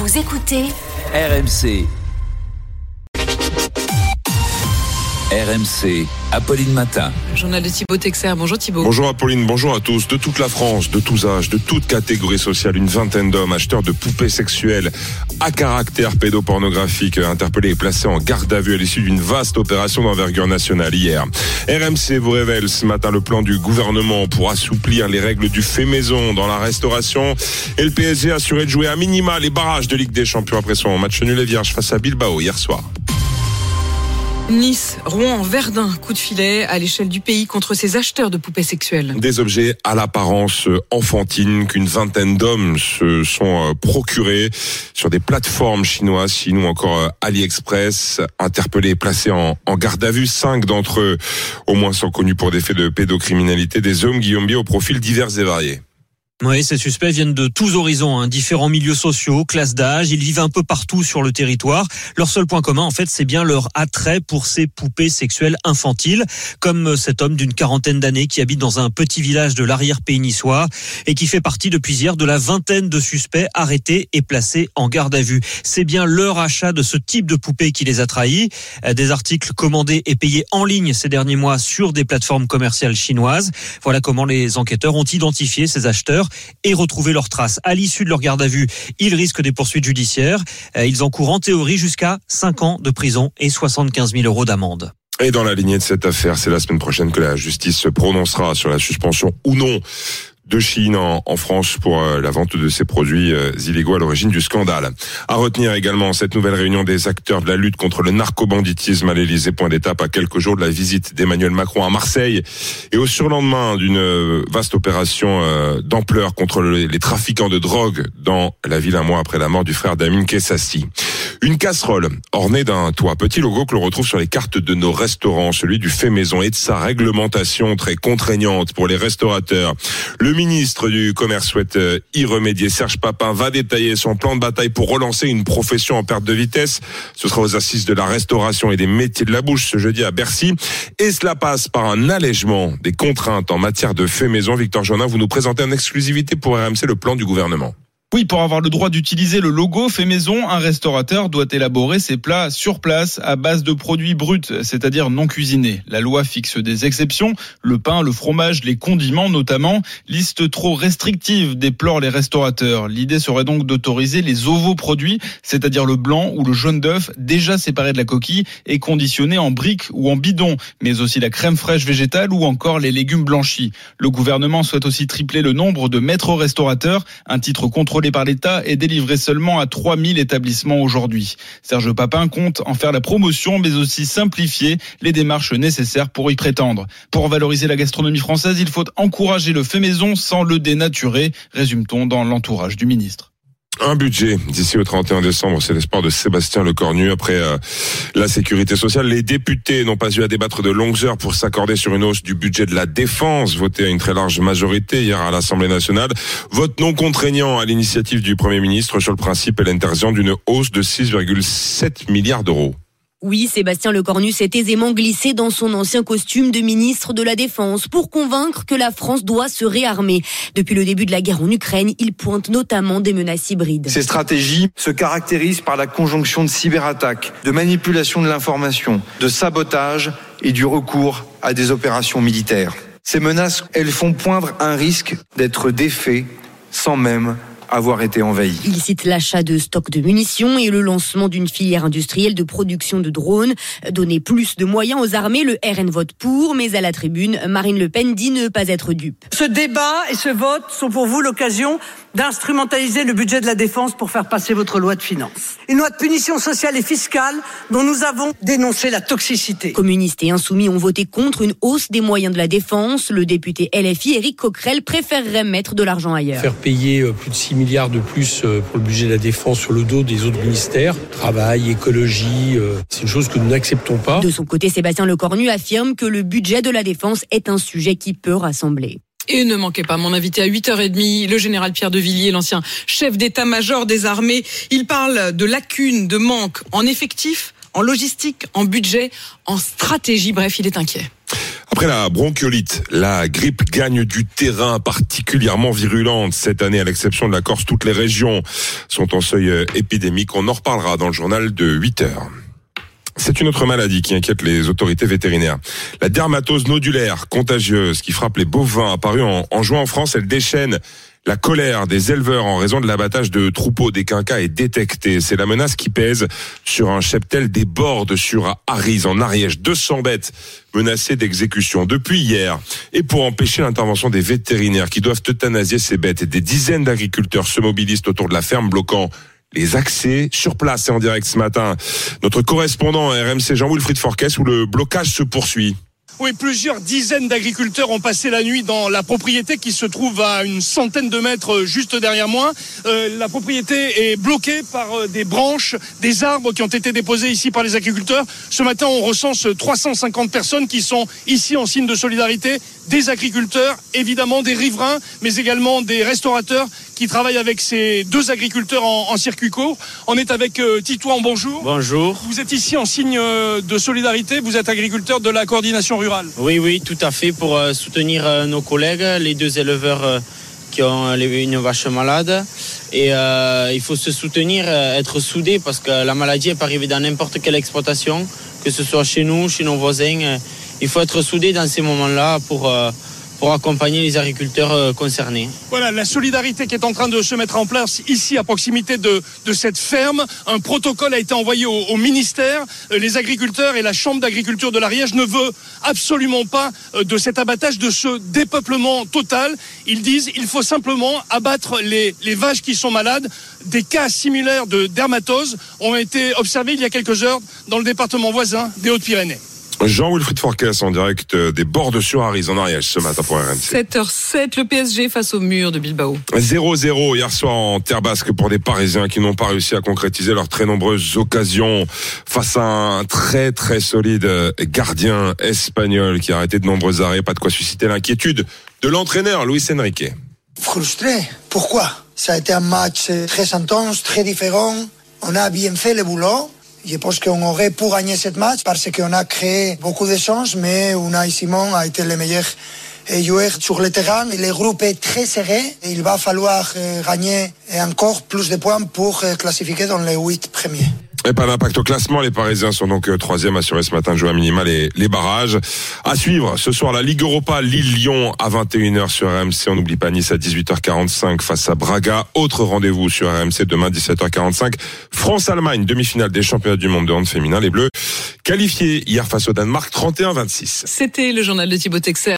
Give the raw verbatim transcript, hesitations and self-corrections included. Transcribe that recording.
Vous écoutez R M C. R M C, Apolline Matin. Journal de Thibaut Texer. Bonjour Thibaut. Bonjour Apolline, bonjour à tous. De toute la France, de tous âges, de toutes catégories sociales, une vingtaine d'hommes acheteurs de poupées sexuelles à caractère pédopornographique interpellés et placés en garde à vue à l'issue d'une vaste opération d'envergure nationale hier. R M C vous révèle ce matin le plan du gouvernement pour assouplir les règles du fait maison dans la restauration. Et le P S G a assuré de jouer à minima les barrages de Ligue des Champions après son match nul et vierge face à Bilbao hier soir. Nice, Rouen, Verdun, coup de filet à l'échelle du pays contre ces acheteurs de poupées sexuelles. Des objets à l'apparence enfantine qu'une vingtaine d'hommes se sont procurés sur des plateformes chinoises, sinon encore AliExpress, interpellés et placés en, en garde à vue. Cinq d'entre eux, au moins, sont connus pour des faits de pédocriminalité. Des hommes, Guillaume Bier, aux profils divers et variés. Oui, ces suspects viennent de tous horizons, hein, différents milieux sociaux, classes d'âge. Ils vivent un peu partout sur le territoire. Leur seul point commun, en fait, c'est bien leur attrait pour ces poupées sexuelles infantiles, comme cet homme d'une quarantaine d'années qui habite dans un petit village de l'arrière-pays niçois et qui fait partie depuis hier de la vingtaine de suspects arrêtés et placés en garde à vue. C'est bien leur achat de ce type de poupées qui les a trahis. Des articles commandés et payés en ligne ces derniers mois sur des plateformes commerciales chinoises. Voilà comment les enquêteurs ont identifié ces acheteurs et retrouver leurs traces. À l'issue de leur garde à vue, ils risquent des poursuites judiciaires. Ils encourent en théorie jusqu'à cinq ans de prison et soixante-quinze mille euros d'amende. Et dans la lignée de cette affaire, c'est la semaine prochaine que la justice se prononcera sur la suspension ou non de Chine en, en France pour euh, la vente de ces produits euh, illégaux à l'origine du scandale. À retenir également cette nouvelle réunion des acteurs de la lutte contre le narcobanditisme à l'Elysée, point d'étape à quelques jours de la visite d'Emmanuel Macron à Marseille et au surlendemain d'une euh, vaste opération euh, d'ampleur contre le, les trafiquants de drogue dans la ville un mois après la mort du frère d'Amine Kessassi. Une casserole ornée d'un toit, petit logo que l'on retrouve sur les cartes de nos restaurants, celui du fait maison et de sa réglementation très contraignante pour les restaurateurs. Le ministre du Commerce souhaite y remédier. Serge Papin va détailler son plan de bataille pour relancer une profession en perte de vitesse. Ce sera aux assises de la restauration et des métiers de la bouche ce jeudi à Bercy. Et cela passe par un allègement des contraintes en matière de fait maison. Victor Jonin, vous nous présentez en exclusivité pour R M C le plan du gouvernement. Oui, pour avoir le droit d'utiliser le logo fait maison, un restaurateur doit élaborer ses plats sur place à base de produits bruts, c'est-à-dire non cuisinés. La loi fixe des exceptions, le pain, le fromage, les condiments notamment. Liste trop restrictive, déplorent les restaurateurs. L'idée serait donc d'autoriser les ovoproduits, c'est-à-dire le blanc ou le jaune d'œuf déjà séparés de la coquille et conditionnés en briques ou en bidons, mais aussi la crème fraîche végétale ou encore les légumes blanchis. Le gouvernement souhaite aussi tripler le nombre de maîtres restaurateurs, un titre contrôlé par l'État est délivré seulement à trois mille établissements aujourd'hui. Serge Papin compte en faire la promotion, mais aussi simplifier les démarches nécessaires pour y prétendre. Pour valoriser la gastronomie française, il faut encourager le fait maison sans le dénaturer, résume-t-on dans l'entourage du ministre. Un budget d'ici au trente et un décembre, c'est l'espoir de Sébastien Lecornu. Après euh, la sécurité sociale, les députés n'ont pas eu à débattre de longues heures pour s'accorder sur une hausse du budget de la défense, voté à une très large majorité hier à l'Assemblée nationale. Vote non contraignant à l'initiative du Premier ministre sur le principe et l'intention d'une hausse de six virgule sept milliards d'euros. Oui, Sébastien Lecornu s'est aisément glissé dans son ancien costume de ministre de la Défense pour convaincre que la France doit se réarmer. Depuis le début de la guerre en Ukraine, il pointe notamment des menaces hybrides. Ces stratégies se caractérisent par la conjonction de cyberattaques, de manipulation de l'information, de sabotage et du recours à des opérations militaires. Ces menaces, elles font poindre un risque d'être défaits sans même avoir été envahi. Il cite l'achat de stocks de munitions et le lancement d'une filière industrielle de production de drones. Donner plus de moyens aux armées, le R N vote pour, mais à la tribune, Marine Le Pen dit ne pas être dupe. Ce débat et ce vote sont pour vous l'occasion d'instrumentaliser le budget de la défense pour faire passer votre loi de finances. Une loi de punition sociale et fiscale dont nous avons dénoncé la toxicité. Communistes et insoumis ont voté contre une hausse des moyens de la défense. Le député L F I, Éric Coquerel, préférerait mettre de l'argent ailleurs. Faire payer plus de six milliards de plus pour le budget de la défense sur le dos des autres ministères, travail, écologie, c'est une chose que nous n'acceptons pas. De son côté, Sébastien Lecornu affirme que le budget de la défense est un sujet qui peut rassembler. Et ne manquez pas mon invité à huit heures trente, le général Pierre de Villiers, l'ancien chef d'état-major des armées. Il parle de lacunes, de manque en effectifs, en logistique, en budget, en stratégie. Bref, il est inquiet. Après la bronchiolite, la grippe gagne du terrain, particulièrement virulente cette année, à l'exception de la Corse. Toutes les régions sont en seuil épidémique. On en reparlera dans le journal de huit heures. C'est une autre maladie qui inquiète les autorités vétérinaires. La dermatose nodulaire contagieuse qui frappe les bovins, apparue en, en juin en France, elle déchaîne la colère des éleveurs en raison de l'abattage de troupeaux. Dès qu'un cas est détecté, c'est la menace qui pèse sur un cheptel des Bordes sur Arize en Ariège. deux cents bêtes menacées d'exécution depuis hier. Et pour empêcher l'intervention des vétérinaires qui doivent euthanasier ces bêtes, et des dizaines d'agriculteurs se mobilisent autour de la ferme, bloquant les accès sur place. Et en direct ce matin, notre correspondant R M C Jean-Wilfried Forquès, où le blocage se poursuit. Oui, plusieurs dizaines d'agriculteurs ont passé la nuit dans la propriété qui se trouve à une centaine de mètres juste derrière moi. Euh, la propriété est bloquée par euh, des branches, des arbres qui ont été déposés ici par les agriculteurs. Ce matin, on recense trois cent cinquante personnes qui sont ici en signe de solidarité. Des agriculteurs, évidemment des riverains, mais également des restaurateurs qui travaillent avec ces deux agriculteurs en, en circuit court. On est avec euh, Titouan, bonjour. Bonjour. Vous êtes ici en signe euh, de solidarité, vous êtes agriculteur de la coordination rurale. Oui, oui, tout à fait, pour euh, soutenir euh, nos collègues, les deux éleveurs euh, qui ont euh, une vache malade. Et euh, il faut se soutenir, euh, être soudés, parce que la maladie elle peut arriver dans n'importe quelle exploitation, que ce soit chez nous, chez nos voisins. Euh, il faut être soudés dans ces moments-là pour... Euh, pour accompagner les agriculteurs concernés. Voilà, la solidarité qui est en train de se mettre en place ici à proximité de, de cette ferme. Un protocole a été envoyé au, au ministère. Les agriculteurs et la Chambre d'agriculture de l'Ariège ne veulent absolument pas de cet abattage, de ce dépeuplement total. Ils disent qu'il faut simplement abattre les, les vaches qui sont malades. Des cas similaires de dermatose ont été observés il y a quelques heures dans le département voisin des Hautes-Pyrénées. Jean-Wilfried Forquès en direct des Bordes sur Arize en Ariège ce matin pour R M C. sept heures sept, le P S G face au mur de Bilbao. zéro zéro hier soir en terre basque pour des Parisiens qui n'ont pas réussi à concrétiser leurs très nombreuses occasions face à un très très solide gardien espagnol qui a arrêté de nombreux arrêts. Pas de quoi susciter l'inquiétude de l'entraîneur Luis Enrique. Frustré. Pourquoi? Ça a été un match très intense, très différent. On a bien fait le boulot. Je pense qu'on aurait pu gagner ce match parce qu'on a créé beaucoup de chances, mais Unai Simon a été le meilleur joueur sur le terrain. Le groupe est très serré. Il va falloir gagner encore plus de points pour classifier dans les huit premiers. Et pas d'impact au classement, les Parisiens sont donc troisième, assurés ce matin de jouer à minima les, les barrages. À suivre ce soir la Ligue Europa, Lille-Lyon à vingt et une heures sur R M C. On n'oublie pas Nice à dix-huit heures quarante-cinq face à Braga. Autre rendez-vous sur R M C demain dix-sept heures quarante-cinq. France-Allemagne, demi-finale des championnats du monde de hand féminin. Les Bleus qualifiés hier face au Danemark trente et un à vingt-six. C'était le journal de Thibaut Texer.